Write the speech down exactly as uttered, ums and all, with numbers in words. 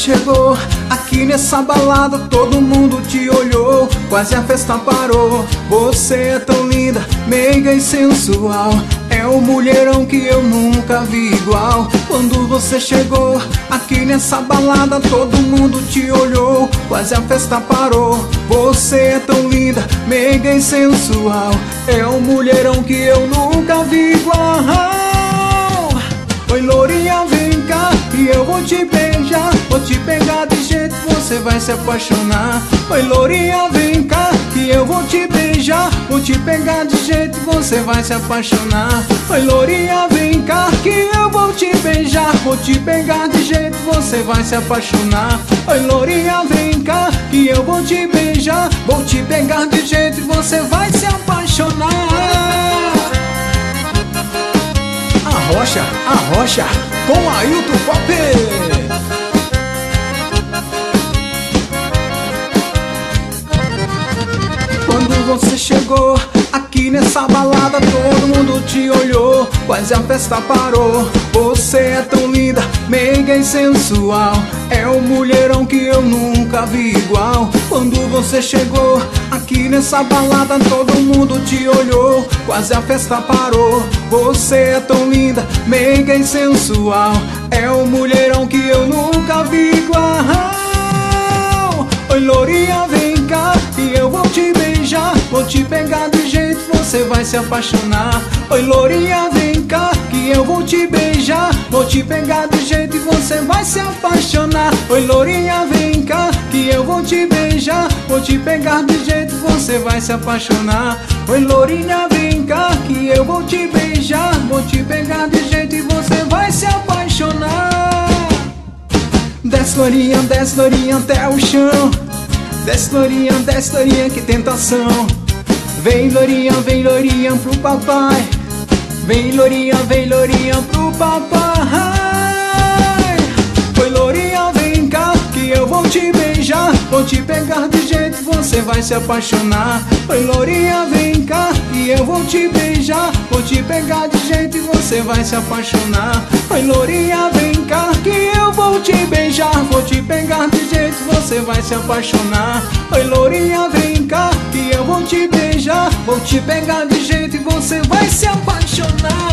chegou aqui nessa balada, todo mundo te olhou, quase a festa parou. Você é tão linda, meiga e sensual, é o mulherão que eu nunca vi igual. Quando você chegou aqui nessa balada, todo mundo te olhou, quase a festa parou. Você é tão linda, meiga e sensual, é o mulherão que eu nunca vi igual. Oi, lourinha, vem cá e eu vou te beijar, vou te pegar de jeito que você vai se apaixonar. Oi, lourinha, vem cá e eu vou te beijar, vou te pegar de jeito que você vai se apaixonar. Oi, lourinha, vem cá que eu vou te beijar, vou te pegar de jeito que você vai se apaixonar. Oi, lourinha, vem cá que eu vou te beijar, vou te pegar de jeito que você vai se apaixonar. Arrocha, arrocha, com Ailton Pop. Quando você chegou aqui nessa balada, todo mundo te olhou, quase a festa parou. Você é tão linda, meiga e sensual, é o mulherão que eu nunca vi igual. Quando você chegou aqui nessa balada, todo mundo te olhou, quase a festa parou. Você é tão linda, meiga e sensual, é o mulherão que eu nunca vi igual. Oi, lourinha, vem cá e eu vou te beijar, vou te pegar de jeito que você vai se apaixonar. Oi, lourinha, vem cá que eu vou te beijar, vou te pegar de jeito que você vai se apaixonar. Oi, lourinha, vem cá que eu vou te beijar, vou te pegar de jeito que você vai se apaixonar. Oi, lourinha, vem cá que eu vou te beijar, vou te pegar de jeito que você vai se apaixonar. Desce, lourinha, desce, lourinha até o chão, desce, lourinha, desce, lourinha, que tentação. Vem, lourinha, vem, lourinha pro papai, vem, lourinha, vem, lourinha pro papai. Oi, lourinha, vem cá que eu vou te beijar, vou te pegar de jeito que você vai se apaixonar. Oi, lourinha, vem cá e eu vou te beijar, vou te pegar de jeito que você vai se apaixonar. Oi, lourinha, vem cá que eu vou te beijar, vou te pegar de jeito que você vai se apaixonar. Oi, lourinha, vem cá que eu vou te beijar, vou te pegar de jeito que você vai se apaixonar.